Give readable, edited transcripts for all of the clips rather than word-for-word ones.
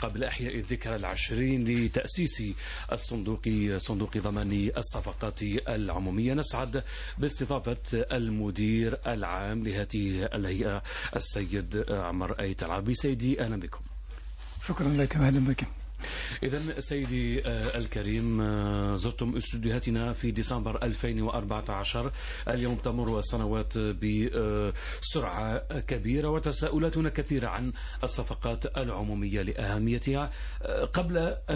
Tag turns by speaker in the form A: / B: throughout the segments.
A: قبل إحياء الذكرى العشرين لتأسيس صندوق ضمان الصفقات العمومية، نسعد باستضافة المدير العام لهذه الهيئة السيد عمر أيت العربي. سيدي أهلا بكم.
B: شكرا لك، أهلا بك.
A: إذن سيدي الكريم، زرتم استوديوهاتنا في ديسمبر 2014. اليوم تمر السنوات بسرعة كبيرة وتساؤلاتنا كثيرة عن الصفقات العمومية لأهميتها. قبل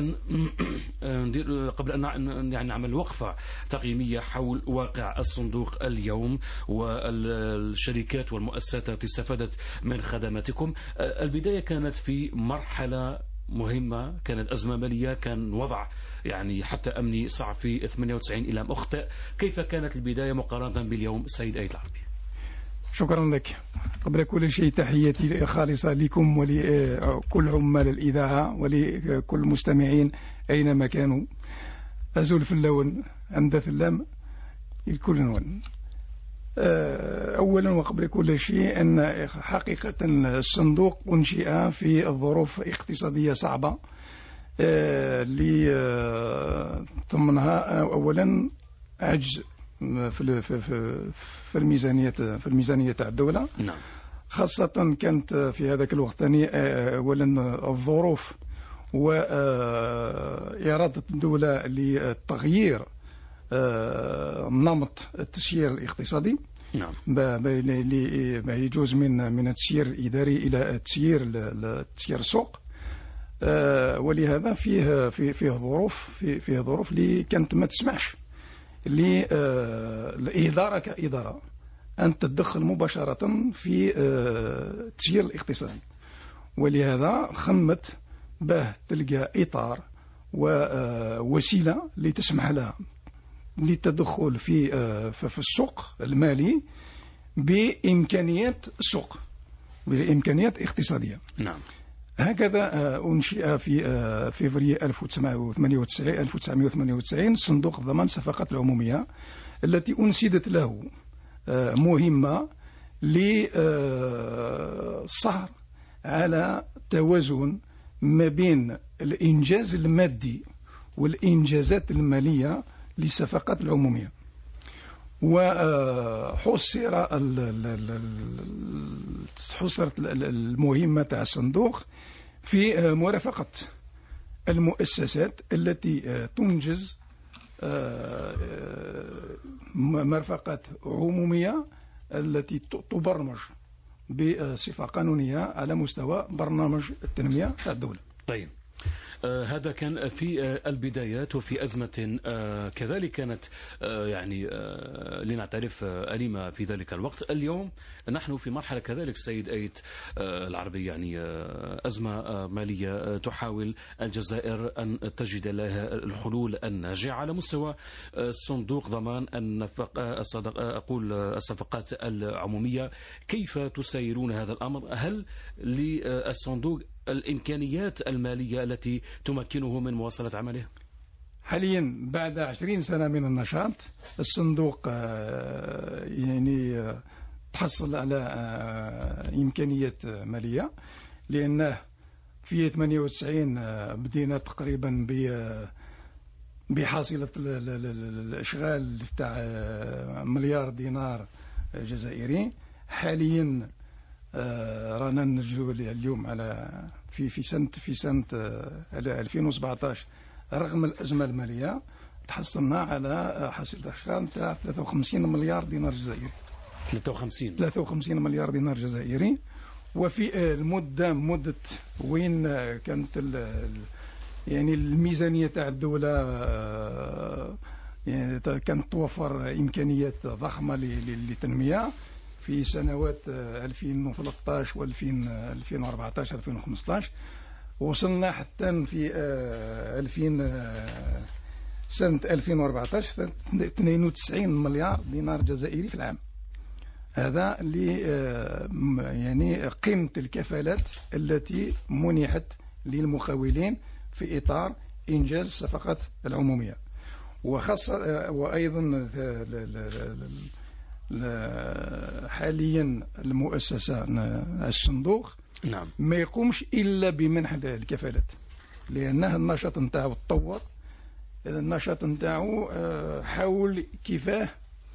A: أن يعني نعمل وقفة تقييمية حول واقع الصندوق اليوم والشركات والمؤسسات التي استفادت من خدماتكم، البداية كانت في مرحلة مهمة، كانت أزمة مالية، كان وضع يعني حتى أمني صعب في 98 إلى أخطئ. كيف كانت البداية مقارنة باليوم السيد أيت العربي؟
B: شكرا لك. قبل كل شيء تحياتي خالصة لكم ولكل عمال الإذاعة ولكل المستمعين أينما كانوا. أزول في اللون عند اللام الكل نون. أولا وقبل كل شيء أن حقيقة الصندوق أنشئ في الظروف اقتصادية صعبة اللي ضمنها أولا عجز في الميزانية تاع الدولة.
A: نعم.
B: خاصة كانت في هذاك الوقت أولا الظروف وإرادة الدولة لتغيير نمط التسيير الاقتصادي.
A: نعم.
B: ما يجوز من التسيير الإداري إلى تسيير السوق. ولهذا فيه ظروف اللي كانت ما تسمحش للإدارة كإدارة أن تتدخل مباشرة في التسيير الاقتصادي. ولهذا خمت باه تلقى إطار ووسيلة لتسمح لها للتدخل في السوق المالي بإمكانيات السوق، بإمكانيات اقتصادية.
A: نعم.
B: هكذا أنشئ في فبراير 1998 صندوق ضمان الصفقات العمومية، التي أنسدت له مهمة للسهر على توازن ما بين الإنجاز المادي والإنجازات المالية للصفقات العمومية. حصرت المهمة تاع الصندوق في مرافقة المؤسسات التي تنجز مرافقات عمومية التي تبرمج بصفة قانونية على مستوى برنامج التنمية تاع الدولة.
A: طيب، هذا كان في البدايات وفي أزمة كذلك كانت يعني لنعترف أليمة في ذلك الوقت. اليوم نحن في مرحلة كذلك سيد أيت العربي، يعني أزمة مالية تحاول الجزائر أن تجد لها الحلول الناجعة على مستوى صندوق ضمان الصفقات العمومية. كيف تسيرون هذا الأمر؟ هل للصندوق الإمكانيات المالية التي تمكنه من مواصلة عمله؟
B: حاليا بعد 20 سنة من النشاط، الصندوق يعني تحصل على إمكانية مالية، لأنه في 98 بدينا تقريبا بحاصلة الإشغال تاع مليار دينار جزائري. حاليا رانا نرجو اليوم على في سنة 2017 رغم الأزمة المالية تحصلنا على حاصل أشغال تاع 53 مليار دينار جزائري. 53 مليار دينار جزائري. وفي مدة وين كانت يعني الميزانية تاع الدولة يعني كانت توفر إمكانيات ضخمة للتنمية في سنوات 2013 و 2014 2015. وصلنا حتى في سنة 2014 92 مليار دينار جزائري في العام. هذا اللي يعني قيمة الكفالات التي منحت للمخاولين في إطار إنجاز الصفقات العمومية. وخاصة وأيضا حاليا المؤسسة الصندوق
A: نعم.
B: ما يقومش إلا بمنح الكفالات، لأنه النشاط نتاعو تطور. النشاط نتاعو حاول كيفاه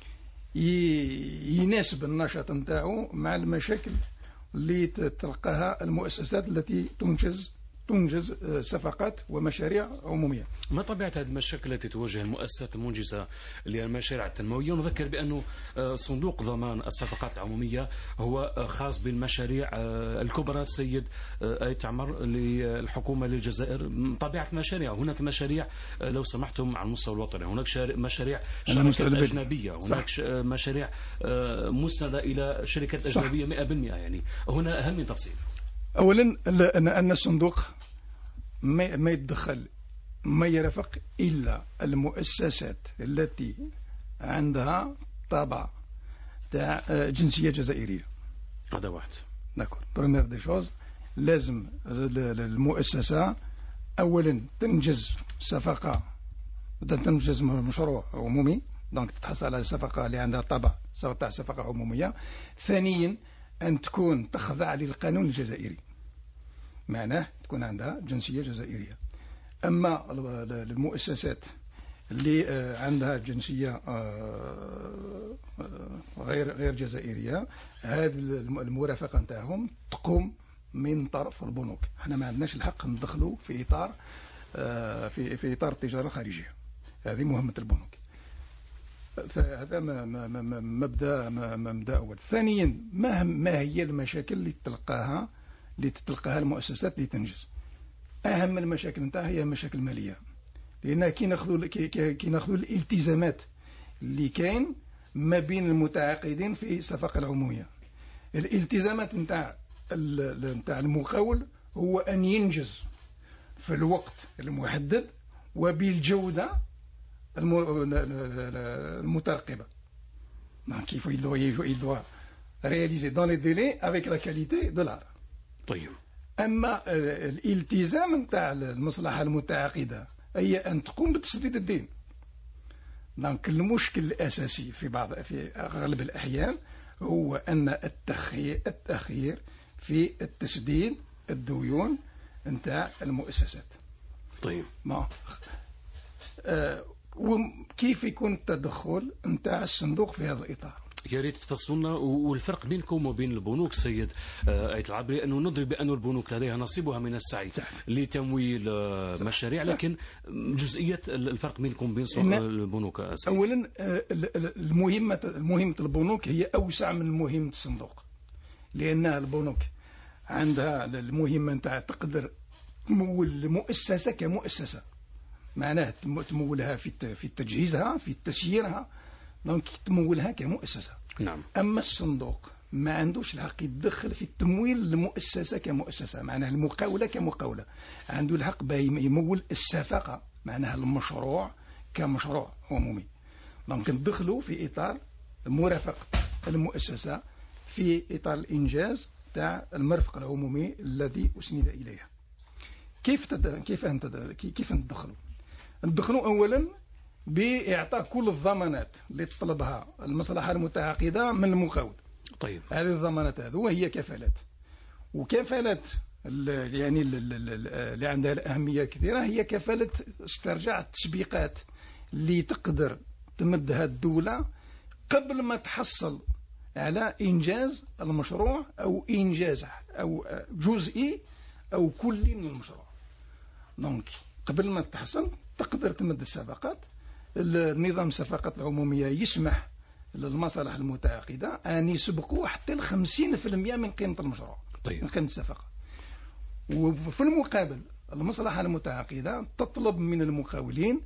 B: يناسب النشاط نتاعو مع المشاكل اللي تلقاها المؤسسات التي تنجز صفقات ومشاريع عمومية.
A: ما طبيعة هذه المشاكل التي تواجه المؤسسات المنجزة للمشاريع التنموية؟ ونذكر بأنه صندوق ضمان الصفقات العمومية هو خاص بالمشاريع الكبرى. السيد آيت عمر للحكومة للجزائر، طبيعة المشاريع هناك مشاريع لو سمحتم على المستوى الوطني، هناك مشاريع شركات أجنبية، هناك مشاريع مسندة إلى شركات أجنبية 100%. يعني هنا أهم من تفصيل.
B: أولا أن الصندوق ما يتدخل، ما يرافق إلا المؤسسات التي عندها طابع تاع جنسية جزائرية.
A: هذا واحد.
B: داكور. بريمير دي شوز، لازم المؤسسة أولا تنجز صفقة، تنجز مشروع عمومي، دونك تتحصل على صفقة اللي عندها طابع تاع صفقة عمومية. ثانيا أن تكون تخضع للقانون الجزائري، معناه تكون عندها جنسية جزائرية. أما المؤسسات اللي عندها جنسية غير جزائرية، هذه المرافقة نتاعهم تقوم من طرف البنوك. احنا ما عندناش الحق ندخلوا في إطار في إطار التجارة الخارجية، هذه مهمة البنوك. هذا مبدأ أول. ثانيا، ما هي المشاكل اللي تلقاها المؤسسات اللي تنجز؟ أهم المشاكل نتاعها هي مشاكل مالية، لأن كي ناخذوا الالتزامات اللي كاين ما بين المتعاقدين في الصفقة العمومية. الالتزامات نتاع المقاول هو أن ينجز في الوقت المحدد وبالجودة المترقبة. كيف il doit réaliser dans les délais avec la qualité de l'art.
A: طيب.
B: أما الالتزام نتاع المصلحة المتعاقدة هي أن تقوم بتسديد الدين. دونك المشكل الأساسي في أغلب الأحيان هو أن التأخير في التسديد الديون نتاع المؤسسات.
A: طيب.
B: وكيف يكون التدخل نتاع الصندوق في هذا الإطار؟
A: يا ريت تفصلنا. والفرق بينكم وبين البنوك سيد آيت العبري، أنه ندرك بأن البنوك لديها نصيبها من السعي لتمويل مشاريع، لكن جزئية الفرق بينكم وبين البنوك سيد.
B: أولا المهمة البنوك هي أوسع من مهمة الصندوق، لأن البنوك عندها المهمة نتاع تقدر تمول المؤسسة كمؤسسة، معناه تمولها في تجهيزها، في تسييرها، دونك تمولها كمؤسسة.
A: نعم.
B: أما الصندوق ما عندوش الحق يتدخل في التمويل المؤسسة كمؤسسة، معناها المقاولة كمقاولة. عنده الحق يمول الصفقة، معناها المشروع كمشروع عمومي. دونك ندخلوا في إطار مرافقة المؤسسة في إطار الإنجاز تاع المرفق العمومي الذي أسند إليها. كيف ندخلوا أولا بإعطاء كل الضمانات اللي تطلبها المصلحة المتعاقدة من المقاول.
A: طيب.
B: هذه الضمانات وهي كفالات، وكفالات يعني اللي عندها الأهمية كثيرة هي كفالة استرجاع التسبيقات اللي تقدر تمدها الدولة قبل ما تحصل على إنجاز المشروع أو إنجاز أو جزئي أو كلي من المشروع. دونك قبل ما تحصل تقدر تمد الصفقات. النظام الصفقات العمومية يسمح للمصالح المتعاقدة أن يسبقوا حتى 50% من قيمة المشروع.
A: طيب.
B: من قيمة الصفقة. وفي المقابل المصلحة المتعاقدة تطلب من المقاولين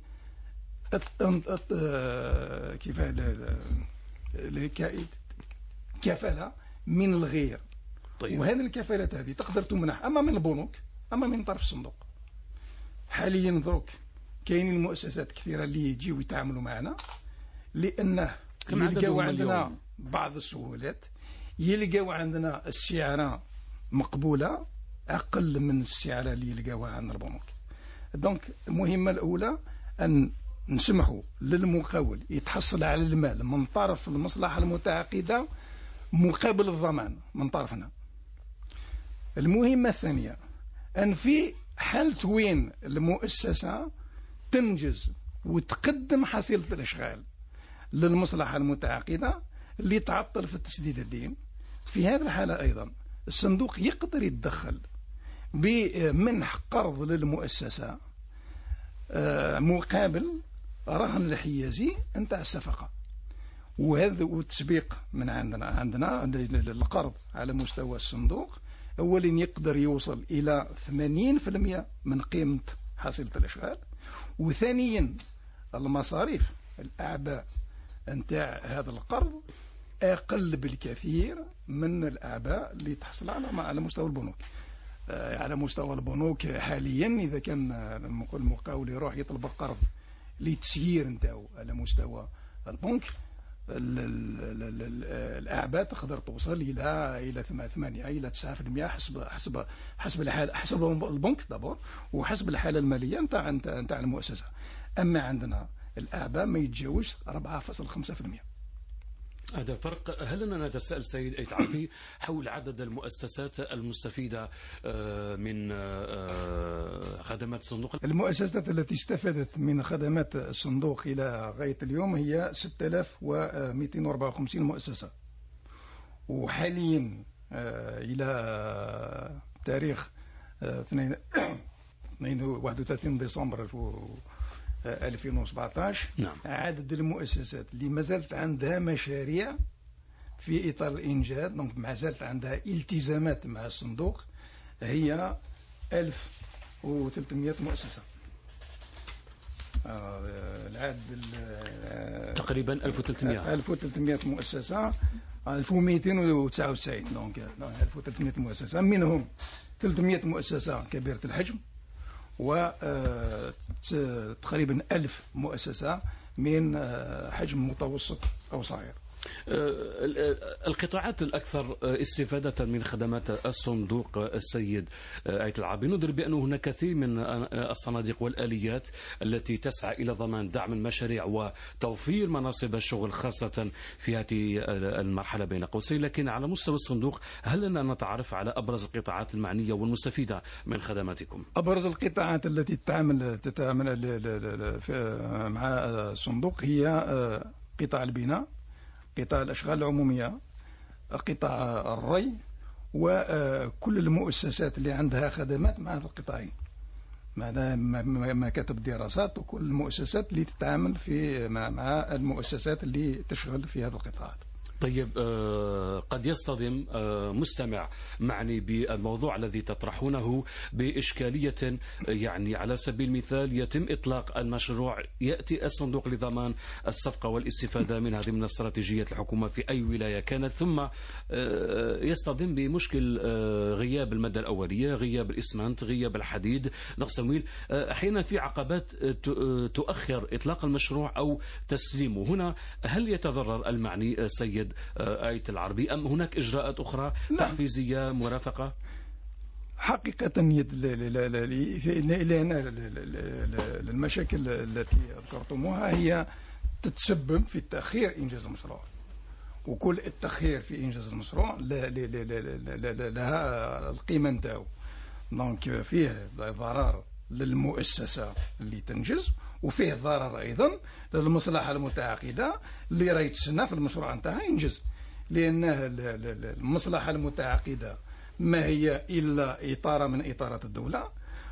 B: كفالة من الغير.
A: طيب.
B: وهذه الكفالات هذه تقدر تمنح أما من البنوك أما من طرف الصندوق. حاليا دروك كاين المؤسسات كثيرة اللي يجيو يتعاملوا معنا، لأنه يلقاو عندنا بعض السهولات، يلقاو عندنا السعر مقبولة أقل من السعر اللي يلقاوها عند البنوك. دونك المهمة الأولى أن نسمحوا للمقاول يتحصل على المال من طرف المصلحة المتعاقدة مقابل الضمان من طرفنا. المهمة الثانية أن في حالة وين المؤسسة تنجز وتقدم حصيلة الإشغال للمصلحة المتعاقدة اللي تعطل في تسديد الدين، في هذه الحالة أيضا الصندوق يقدر يتدخل بمنح قرض للمؤسسة مقابل رهن الحيازي نتاع الصفقة. وهذا والتسبيق من عندنا القرض على مستوى الصندوق أولا يقدر يوصل إلى 80% من قيمة حصيلة الإشغال، وثانيا المصاريف الأعباء نتاع هذا القرض أقل بالكثير من الأعباء اللي تحصل على مستوى البنوك. على مستوى البنوك حاليا إذا كان المقاول يروح يطلب القرض لتسيير نتاعو على مستوى البنك، الأعباء تقدر توصل إلى 8 إلى 9% حسب الحالة، حسب البنك دابور وحسب الحالة المالية نتاع المؤسسة. أما عندنا الأعباء ما يتجاوز 4.5%.
A: هذا فرق. هل أننا نتساءل سيد أيت العربي حول عدد المؤسسات المستفيدة من خدمات الصندوق؟
B: المؤسسات التي استفادت من خدمات الصندوق إلى غاية اليوم هي 6254 مؤسسة، وحاليا إلى تاريخ 31 ديسمبر 2017
A: نعم.
B: عدد المؤسسات اللي ما زالت عندها مشاريع في إطار الإنجاز، دونك ما زالت عندها التزامات مع الصندوق، هي 1300 مؤسسة. العدد
A: تقريبا
B: 1300 مؤسسة، 1299 دونك 1300 مؤسسة، منهم 300 مؤسسة كبيرة الحجم وتقريبا 1000 مؤسسة من حجم متوسط أو صغير.
A: القطاعات الأكثر استفادة من خدمات الصندوق السيد آيت العربي، ندرك بأن هناك كثير من الصناديق والآليات التي تسعى إلى ضمان دعم المشاريع وتوفير مناصب الشغل خاصة في هذه المرحلة بين قوسين، لكن على مستوى الصندوق هل لنا نتعرف على أبرز القطاعات المعنية والمستفيدة من خدماتكم؟
B: أبرز القطاعات التي تتعامل مع الصندوق هي قطاع البناء، قطاع الأشغال العمومية، قطاع الري، وكل المؤسسات اللي عندها خدمات مع هذا القطاعين، مكاتب الدراسات وكل المؤسسات اللي تتعامل مع المؤسسات اللي تشغل في هذا القطاعات.
A: طيب، قد يصطدم مستمع معني بالموضوع الذي تطرحونه بإشكالية، يعني على سبيل المثال يتم إطلاق المشروع، يأتي الصندوق لضمان الصفقة والاستفادة منها ضمن استراتيجية الحكومة في أي ولاية كانت، ثم يصطدم بمشكل غياب المادة الأولية، غياب الإسمنت، غياب الحديد، نقص تمويل، أحيانا في عقبات تؤخر إطلاق المشروع أو تسليمه. هنا هل يتضرر المعني سيد آيت العربي أم هناك إجراءات أخرى تحفيزية مرافقة؟
B: حقيقة المشاكل التي ذكرتموها هي تتسبب في تأخير إنجاز المشروع، وكل التأخير في إنجاز المشروع لها القيمة نتاعو، دونك فيه ضرر للمؤسسة اللي تنجز، وفيه ضرر أيضا للمصلحة المتعاقدة اللي راهي تسنى في المشروع نتاعها ينجز، لأن المصلحة المتعاقدة ما هي إلا إطارة من إطارات الدولة،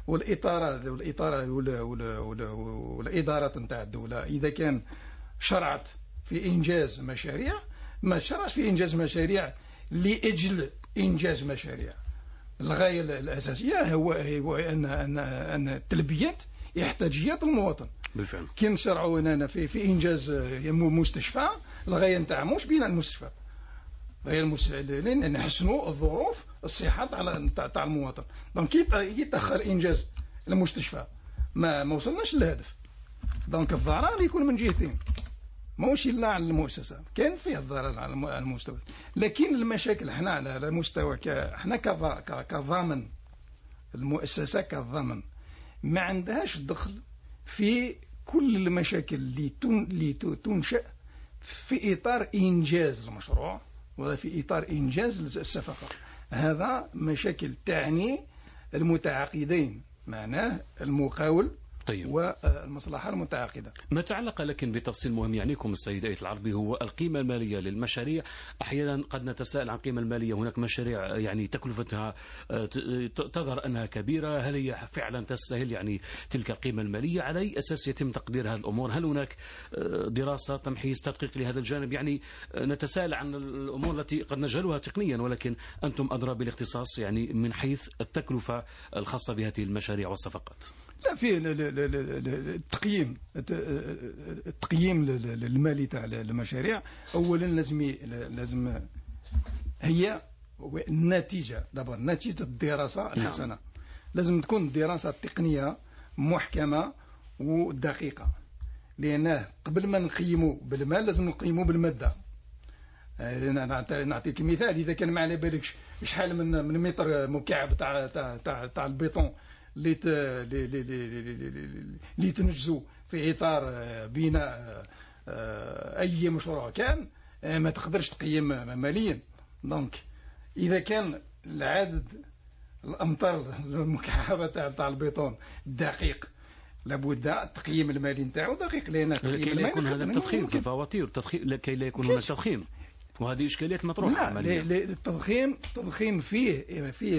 B: والإدارة نتاع الدولة إذا كان شرعت في إنجاز مشاريع ما شرعش في إنجاز مشاريع لأجل إنجاز مشاريع. الغاية الأساسية هو أن تلبية احتياجات المواطن.
A: بالفعل
B: كي نشرعوا هنا في إنجاز مستشفى، الغاية نتاع موش بناء المستشفى، لأن نحسنوا الظروف الصحة تاع المواطن. دونك يتأخر إنجاز المستشفى ما وصلناش للهدف، دونك الضرر يكون من جهتين، ماهوش إلا على المؤسسة، كان فيه الضرر على المستوى، لكن المشاكل احنا على مستوى احنا كضامن، المؤسسة كضامن ما عندهاش دخل في كل المشاكل اللي تنشأ في إطار إنجاز المشروع ولا في إطار إنجاز الصفقة. هذا مشاكل تعني المتعاقدين، معناه المقاول
A: طيب.
B: والمصلحة المتعاقدة.
A: ما تعلق لكن بتفصيل مهم يعنيكم السيد آية العربي هو القيمة المالية للمشاريع. أحيانا قد نتساءل عن القيمة المالية، هناك مشاريع يعني تكلفتها تظهر أنها كبيرة، هل هي فعلا تستاهل يعني تلك القيمة المالية؟ على أي أساس يتم تقدير هذه الأمور؟ هل هناك دراسة تمحيص تدقيق لهذا الجانب؟ يعني نتساءل عن الأمور التي قد نجهلها تقنيا، ولكن أنتم أدرى بالاختصاص يعني من حيث التكلفة الخاصة بهذه المشاريع والصفقات.
B: لا، في التقييم المالي تاع المشاريع اولا لازم هي النتيجه، دابا نتيجه الدراسه الحسنه. لازم تكون دراسه تقنيه محكمه ودقيقه، لانه قبل ما نقيموا بالمال لازم نقيموا بالماده. نعطيك مثال، اذا كان ما على بالكش شحال من متر مكعب تاع البيطون اللي تنجزوا في إطار بناء أي مشروع كان، ما تقدرش تقيم ماليا. دونك إذا كان العدد الأمتار المكعبة تاع البيطون دقيق، لابد التقييم المالي نتاعو دقيق، لأن
A: لكي لا يكون هذا التضخيم في الفواتير، لكي لا يكون هناك تضخيم، وهذه إشكاليات مطروحة عمليا.
B: التضخيم فيه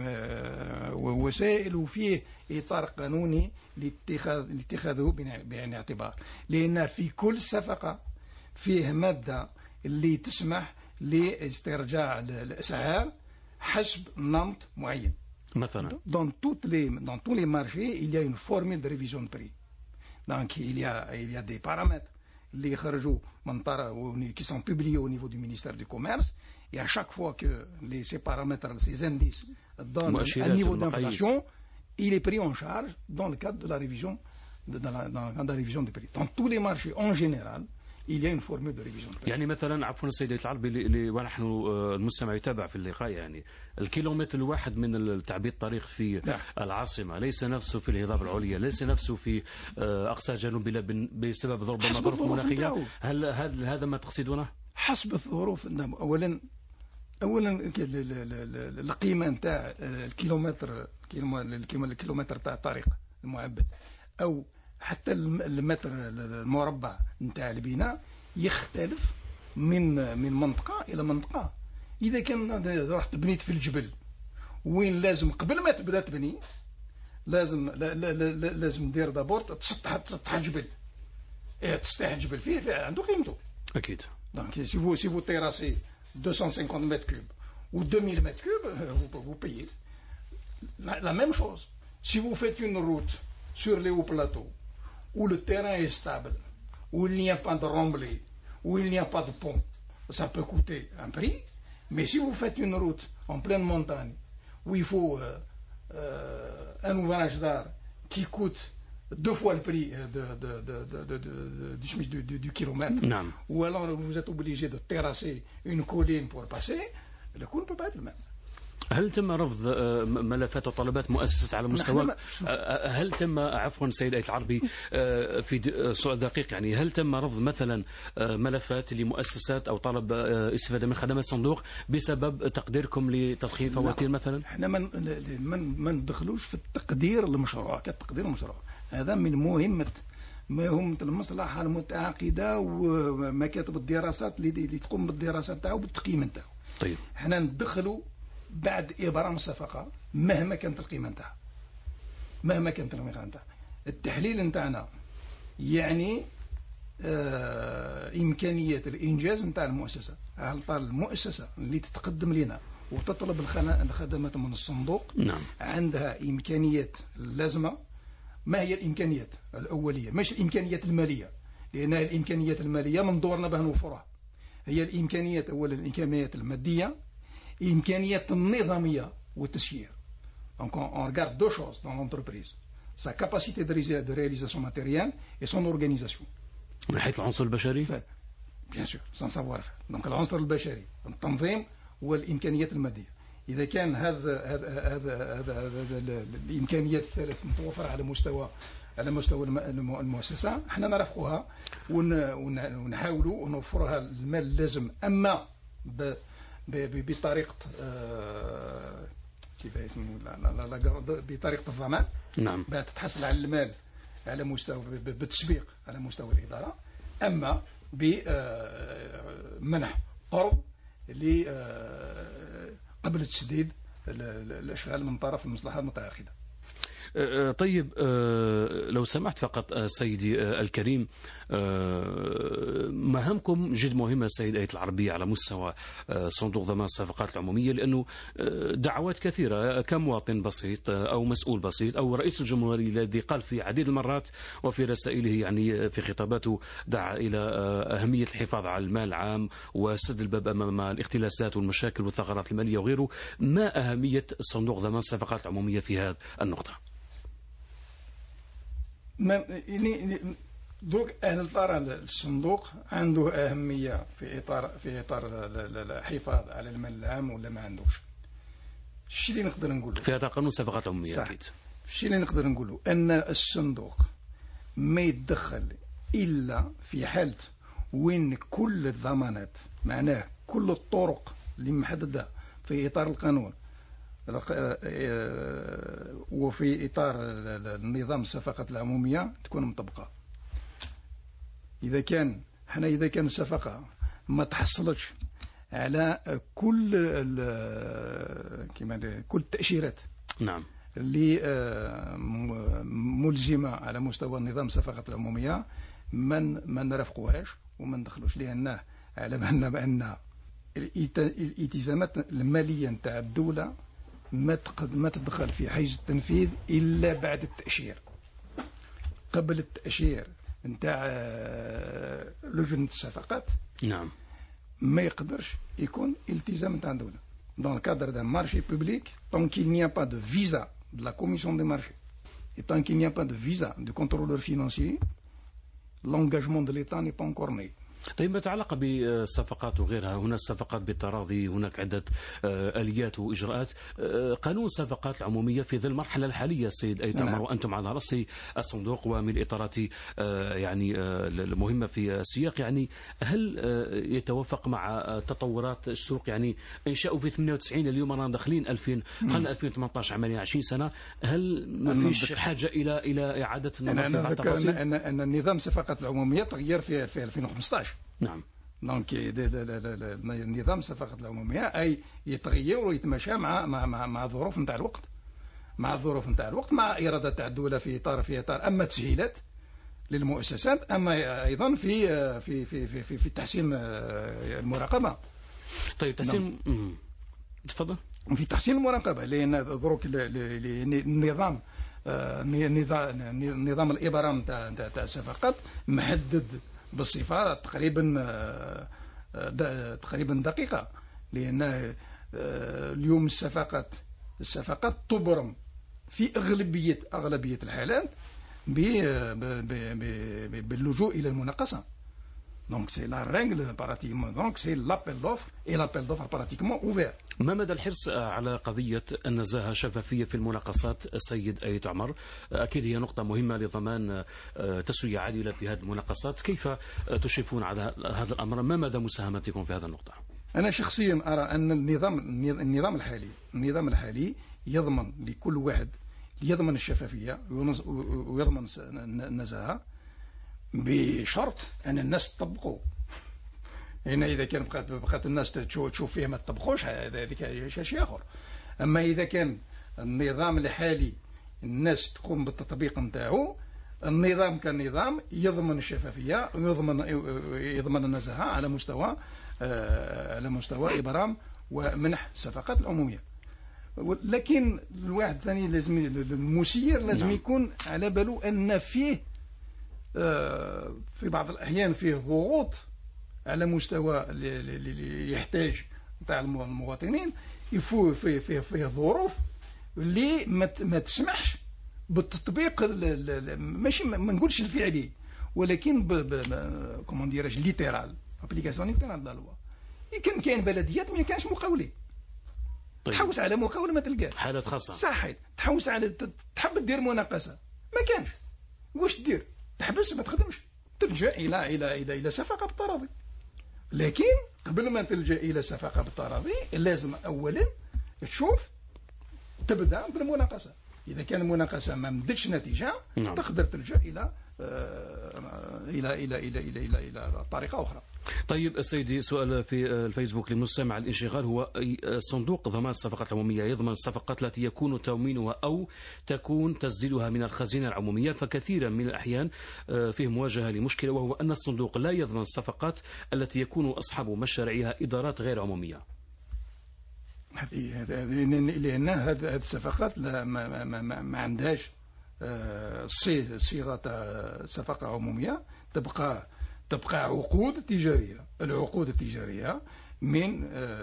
B: وسائل وفيه إطار قانوني لاتخاذه بعين الاعتبار، لأن في كل صفقة فيه مادة اللي تسمح لاسترجاع الأسعار حسب نمط معين.
A: مثلا
B: dans tous les marchés il y a une formule de révision de prix. Donc il y a des paramètres اللي يخرجوا من qui sont publiés au niveau du ministère du Commerce, et à chaque fois que ces paramètres, ces indices donnent un niveau d'inflation, il est pris en charge dans le cadre de la révision dans la révision des prix. Dans tous les marchés en général il y a une formule de révision de prix.
A: يعني مثلا عفوا السيد العربي، ونحن المستمع يتابع في اللقاء، يعني الكيلومتر الواحد من التعبيد الطريق في العاصمة ليس نفسه في الهضاب العليا، ليس نفسه في أقصى جنوب البلاد بسبب ربما ظروف مناخية. هل هذا ما تقصدونه؟
B: حسب الظروف. أولا القيمة نتاع الكيلومتر تاع الطريق المعبد أو حتى المتر المربع نتاع البناء يختلف من منطقة إلى منطقة. إذا كان رحت بنيت في الجبل وين لازم قبل ما تبدأ تبني لازم دير دابور تسطح الجبل. تسطح الجبل فيه عنده قيمته
A: أكيد.
B: Donc si vous terrassez 250 mètres cubes ou 2000 mètres cubes, vous payez la même chose. Si vous faites une route sur les hauts plateaux où le terrain est stable, où il n'y a pas de remblai, où il n'y a pas de pont, ça peut coûter un prix. Mais si vous faites une route en pleine montagne où il faut un ouvrage d'art qui coûte 2 fois le prix du kilomètre, ou alors vous êtes obligé de terrasser une colline pour passer, le coût ne peut pas être le même.
A: هل تم رفض ملفات وطلبات مؤسسة على مستوى؟ هل تم عفوا سيد آية العربي في سؤال دقيق، يعني هل تم رفض مثلا ملفات لمؤسسات أو طلب استفادة من خدمات الصندوق بسبب تقديركم لتضخيم فواتير مثلا؟
B: احنا ما ندخلوش في التقدير المشروع كتقدير المشروع. هذا من مهمة المصلحة المتعاقدة ومكاتب الدراسات اللي تقوم بالدراسات تاعو بالتقييم نتاعو.
A: طيب
B: احنا ندخلوا بعد إبرام الصفقة مهما كانت القيمة نتاعها، التحليل نتاعنا يعني إمكانية الإنجاز نتاع المؤسسة. هل المؤسسة اللي تتقدم لنا وتطلب الخدمات من الصندوق عندها إمكانيات لازمة؟ ما هي الإمكانيات الأولية؟ مش الإمكانيات المالية، لأن الإمكانيات المالية من دورنا بها نوفرها. هي الإمكانيات أولا الإمكانيات المادية، الإمكانيات النظامية والتسيير. Donc on regarde deux choses dans l'entreprise: sa capacité de réalisation matérielle et son organisation.
A: من حيث العنصر البشري؟
B: Bien sûr, sans savoir-faire. Donc العنصر البشري، التنظيم والإمكانيات المادية. إذا كان هذا الإمكانيات الثلاث متوفرة على مستوى المؤسسة، احنا نرافقها ونحاولوا ونوفرها المال اللازم، أما بطريقة كيف اسمه بطريقة الضمان.
A: نعم.
B: بعد تتحصل على المال على مستوى بالتسبيق على مستوى الإدارة، أما بمنح قرض قبل تسديد الأشغال من طرف المصلحة المتعاقدة.
A: طيب، لو سمحت فقط سيدي الكريم، مهامكم جد مهمة سيد آية العربية على مستوى صندوق ضمان الصفقات العمومية، لأنه دعوات كثيرة كمواطن بسيط أو مسؤول بسيط أو رئيس الجمهورية الذي قال في عديد المرات وفي رسائله يعني في خطاباته دعا إلى أهمية الحفاظ على المال العام وسد الباب أمام الاختلاسات والمشاكل والثغرات المالية وغيره. ما أهمية صندوق ضمان الصفقات العمومية في هذه النقطة؟
B: دوك الصندوق عنده أهمية في إطار الحفاظ على المال العام، ولا ما عندوش؟ الشيء اللي نقدر نقوله
A: في هذا قانون الصفقات العمومية أكيد.
B: الشيء اللي نقدر نقوله أن الصندوق ما يتدخل إلا في حالة وين كل الضمانات، معناه كل الطرق اللي محددة في إطار القانون وفي إطار النظام الصفقات العمومية تكون مطبقة. إذا كان الصفقة ما تحصلتش على كل التأشيرات،
A: نعم،
B: اللي ملزمة على مستوى النظام الصفقات العمومية، ما نرافقوهاش وما ندخلوش، لأنه على بأن الالتزامات المالية نتاع الدولة ما تدخل في حيز التنفيذ إلا بعد التأشير. قبل التأشير نتاع لجنة الصفقات،
A: نعم،
B: ما يقدرش يكون التزام نتاع الدولة. Dans le cadre d'un marché public, tant qu'il n'y a pas de visa de la commission des marchés et tant qu'il n'y a pas de visa du contrôleur financier, l'engagement de l'État n'est pas encore né.
A: طيب، ما يتعلق بالصفقات وغيرها، هناك صفقات بالتراضي، هناك عدة آليات وإجراءات. قانون الصفقات العمومية في ذي المرحلة الحالية سيد أيت عمر، وأنتم على رأس الصندوق ومن الإطارات يعني المهمة في السياق، يعني هل يتوافق مع تطورات السوق؟ يعني إنشاؤه في 98، اليوم رانا داخلين 2018، عمليا 20 سنة. هل ما فيش حاجة إلى إعادة النظر؟
B: أنا أذكر أن النظام الصفقات العمومية تغير في 2015.
A: نعم.
B: دونك نظام الصفقات العمومية أي يتغير ويتماشى مع ظروف نتاع الوقت، مع إرادة تاع الدولة في إطار أما تسهيلات للمؤسسات، أما أيضا في تحسين المراقبة.
A: طيب، تحسين تفضل.
B: في تحسين المراقبة، لأن ظروف نظام الإبرام تاع الصفقات محدد بالصفة تقريبا دقيقة، لأن اليوم الصفقات تبرم في أغلبية الحالات باللجوء إلى المناقصة. Donc c'est la règle pratiquement, donc c'est l'appel d'offres et l'appel d'offres pratiquement ouvert.
A: ما مدى الحرص على قضية النزاهة الشفافية في المناقصات السيد أيت عمر؟ أكيد هي نقطة مهمة لضمان تسوية عادلة في هذه المناقصات. كيف تشرفون على هذا الأمر؟ ما مدى مساهمتكم في هذه النقطة؟
B: أنا شخصيا أرى أن النظام الحالي يضمن لكل واحد، يضمن الشفافية ويضمن النزاهة بشرط أن الناس تطبقوا. هنا إذا كان بقات الناس تشوف فيه ما تطبقوش، هذا شيء آخر. أما إذا كان النظام الحالي الناس تقوم بالتطبيق نتاعو، النظام كنظام يضمن الشفافية ويضمن النزاهة على مستوى إبرام ومنح الصفقات العمومية. لكن الواحد الثاني المسير لازم يكون على باله أن فيه في بعض الأحيان فيه ضغوط على مستوى اللي يحتاج نتاع المواطنين، فيه ظروف اللي ما تسمحش بالتطبيق، ماشي ما نقولش الفعلي، ولكن كومون ديراج ليترال، ابليكاسيون ليترال د لا لوا. كاين بلديات ما كانش مقاولين، تحوس على مقاول ما تلقاه،
A: حالات خاصة
B: صحيح. تحوس على تحب دير مناقصة ما كانش، واش دير؟ تحبس ما تخدمش، تلجأ إلى صفقة بالتراضي. لكن قبل ما تلجأ إلى الصفقة بالتراضي لازم أولا تشوف تبدأ بالمناقصة. إذا كان المناقصة ما مدتش نتيجة تقدر تلجأ إلى طريقة أخرى.
A: طيب سيدي، سؤال في الفيسبوك للمستمع الانشغال هو صندوق ضمان الصفقات العمومية يضمن الصفقات التي يكون تموينها أو تكون تسديدها من الخزينة العمومية، فكثيرا من الأحيان فيه مواجهة لمشكلة، وهو أن الصندوق لا يضمن الصفقات التي يكون أصحاب مشاريعها إدارات غير عمومية.
B: لأن هذه الصفقات ما عندهاش صيغة صفقة عمومية، تبقى عقود تجارية. العقود التجارية من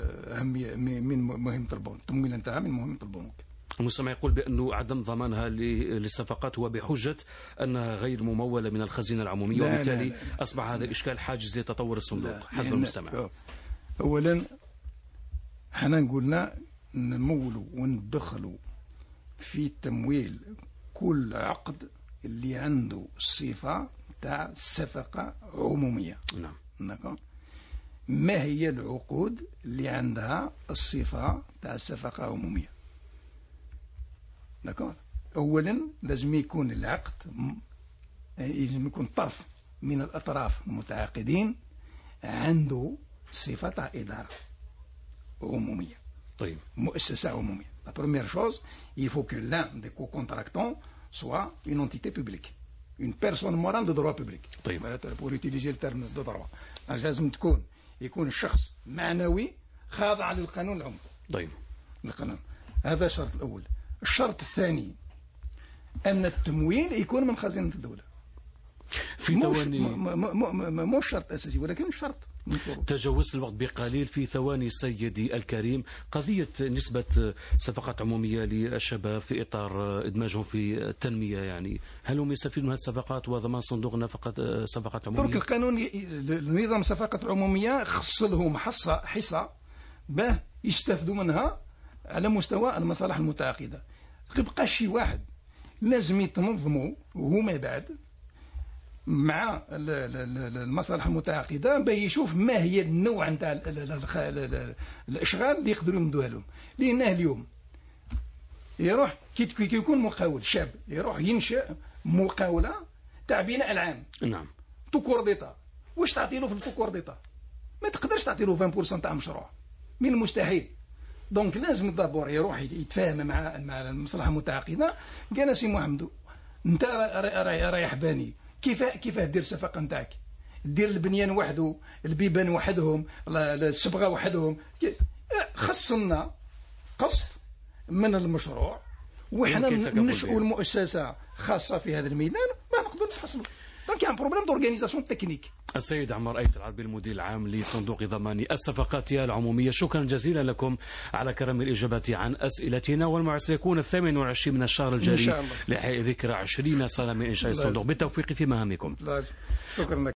B: مهمة البنوك، التمويل نتاعها من مهمة البنوك.
A: المستمع يقول بأنه عدم ضمانها للصفقات هو بحجة أنها غير ممولة من الخزينة العمومية، وبالتالي أصبح هذا الإشكال حاجز لتطور الصندوق حسب المستمع.
B: أولا حنا قلنا نمولوا وندخلوا في التمويل كل عقد اللي عنده الصفة تاع صفقة عمومية.
A: نعم.
B: ما هي العقود اللي عندها الصفة تاع صفقة عمومية؟ أولا لازم يكون العقد، لازم يكون طرف من الأطراف المتعاقدين عنده صفة تاع إدارة عمومية.
A: طيب.
B: مؤسسة عمومية. La première chose, il faut que l'un des co-contractants soit une entité publique, une personne morale de droit public.
A: طيب.
B: Pour utiliser le terme de droit. لازم يكون الشخص معنوي خاضع للقانون العمومي.
A: طيب.
B: القانون. هذا الشرط الأول. الشرط الثاني أن التمويل يكون من خزينة الدولة.
A: في ثواني
B: مش شرط أساسي ولكن شرط من شروط.
A: تجاوزت الوقت بقليل. في ثواني سيدي الكريم، قضية نسبة صفقات عمومية للشباب في إطار إدماجهم في التنمية، يعني هل هم يستفيدون من هذه الصفقات وضمان صندوق نفقة صفقات عمومية؟
B: ترك القانون نظام الصفقات العمومية خص لهم حصة باه يستفدوا منها على مستوى المصالح المتعاقدة. تبقى شي واحد لازم يتنظموا وهما بعد مع المصالح المتعاقدة بيشوف ما هي النوع نتاع الاشغال اللي يقدروا يمدوها لهم. لانه اليوم يروح كي يكون مقاول شاب يروح ينشئ مقاولة تاع بناء العام.
A: نعم.
B: توكور ديتا، واش تعطي له في التوكور ديتا؟ ما تقدرش تعطي له 20% تاع مشروع، من المستحيل. دونك لازم الدابور يروح يتفاهم مع المصلحة المتعاقدة. قال سي محمد انت رايح باني، كيف دير الصفقة نتاعك؟ دير البنيان وحده، البيبان وحدهم، الصبغة وحدهم. خصنا قسط من المشروع وحنا ننشئوا المؤسسة خاصة في هذا الميدان ما نقدر نحصلوا. دونك يعني بروبليم دورغانيزاسيون تكنيك.
A: السيد عمار أيت العربي، المدير العام لصندوق ضمان الصفقات العمومية، شكرا جزيلا لكم على كرم الإجابة عن أسئلتنا. والموعد سيكون 28 من الشهر الجاري لإحياء ذكرى 20 سنة من إنشاء الصندوق. بالتوفيق في مهامكم.
B: شكرا لك.